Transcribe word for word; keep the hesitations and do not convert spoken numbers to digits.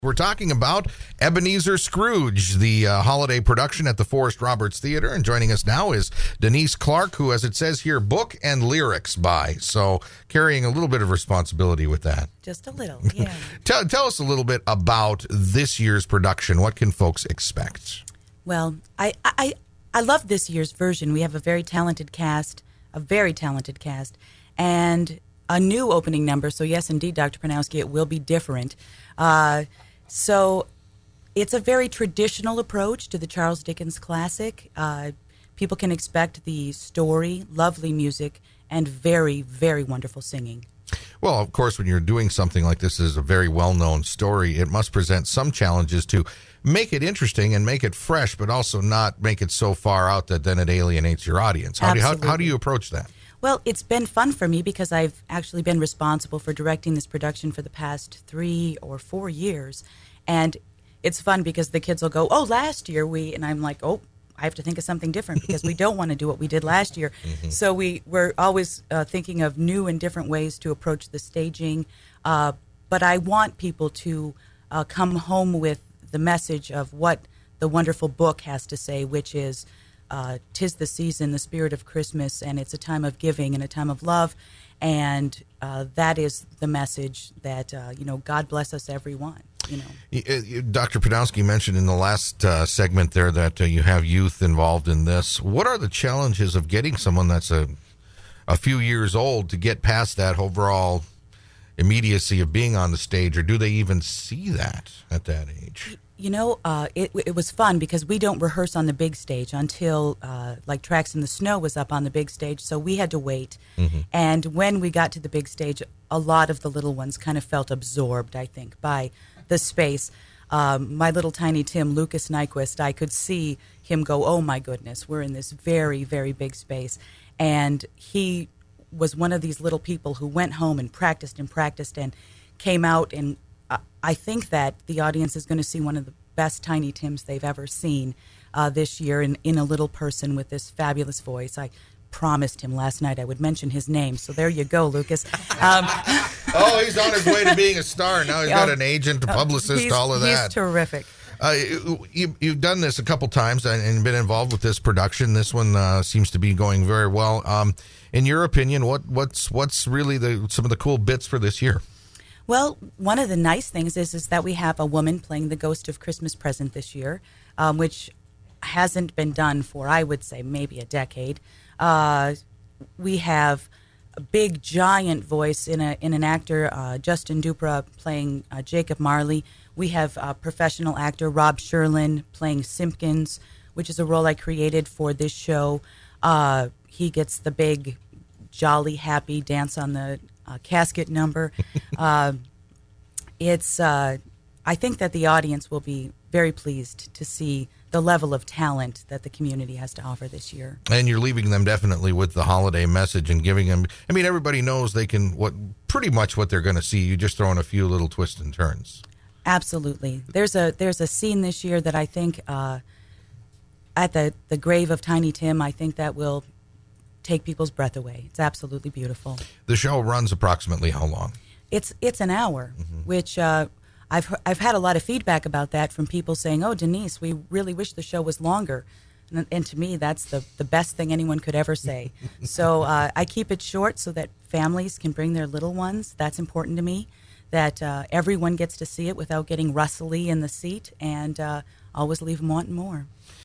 We're talking about Ebenezer Scrooge, the uh, holiday production at the Forrest Roberts Theater. And joining us now is Denise Clark, who, as it says here, book and lyrics by. So carrying a little bit of responsibility with that. Just a little, yeah. tell, tell us a little bit about this year's production. What can folks expect? Well, I, I, I love this year's version. We have a very talented cast, a very talented cast, and a new opening number. So yes, indeed, Doctor Pronowski, it will be different. Uh, So it's a very traditional approach to the Charles Dickens classic. Uh, people can expect the story, lovely music, and very, very wonderful singing. Well, of course, when you're doing something like this as a very well-known story, it must present some challenges to make it interesting and make it fresh, but also not make it so far out that then it alienates your audience. How, do you, how, how do you approach that? Well, it's been fun for me because I've actually been responsible for directing this production for the past three or four years. And it's fun because the kids will go, oh, last year we, and I'm like, oh, I have to think of something different because we don't want to do what we did last year. Mm-hmm. So we, we're always uh, thinking of new and different ways to approach the staging. Uh, but I want people to uh, come home with the message of what the wonderful book has to say, which is, Uh, 'tis the season, the spirit of Christmas, and it's a time of giving and a time of love, and uh, that is the message that, uh, you know, God bless us everyone, you know. Doctor Pronowski mentioned in the last uh, segment there that uh, you have youth involved in this. What are the challenges of getting someone that's a, a few years old to get past that overall immediacy of being on the stage, or do they even see that at that age? You know, uh, it, it was fun because we don't rehearse on the big stage until, uh, like, Tracks in the Snow was up on the big stage, so we had to wait. Mm-hmm. And when we got to the big stage, a lot of the little ones kind of felt absorbed, I think, by the space. Um, my little tiny Tim, Lucas Nyquist, I could see him go, oh, my goodness, we're in this very, very big space. And he was one of these little people who went home and practiced and practiced and came out, and I think that the audience is going to see one of the best Tiny Tims they've ever seen uh, this year in, in a little person with this fabulous voice. I promised him last night I would mention his name, so there you go, Lucas. Um, oh, he's on his way to being a star. Now he's got an agent, a publicist, he's, all of that. He's terrific. Uh, you, you've done this a couple times and been involved with this production. This one uh, seems to be going very well. Um, in your opinion, what, what's what's really the some of the cool bits for this year? Well, one of the nice things is is that we have a woman playing the Ghost of Christmas Present this year, um, which hasn't been done for, I would say, maybe a decade. Uh, we have a big, giant voice in a in an actor, uh, Justin Dupra, playing uh, Jacob Marley. We have a professional actor, Rob Sherlin, playing Simpkins, which is a role I created for this show. Uh, he gets the big, jolly, happy dance on the Uh, casket number. Uh, it's. Uh, I think that the audience will be very pleased to see the level of talent that the community has to offer this year. And you're leaving them definitely with the holiday message and giving them. I mean, everybody knows they can what pretty much what they're going to see. You just throw in a few little twists and turns. Absolutely. There's a there's a scene this year that I think uh, at the the grave of Tiny Tim. I think that will take people's breath away. It's absolutely beautiful. The show runs approximately how long? It's it's an hour, mm-hmm. which uh, I've I've had a lot of feedback about that from people saying, "Oh, Denise, we really wish the show was longer." And, and to me, that's the, the best thing anyone could ever say. So uh, I keep it short so that families can bring their little ones. That's important to me, that uh, everyone gets to see it without getting rustly in the seat, and uh, always leave them wanting more.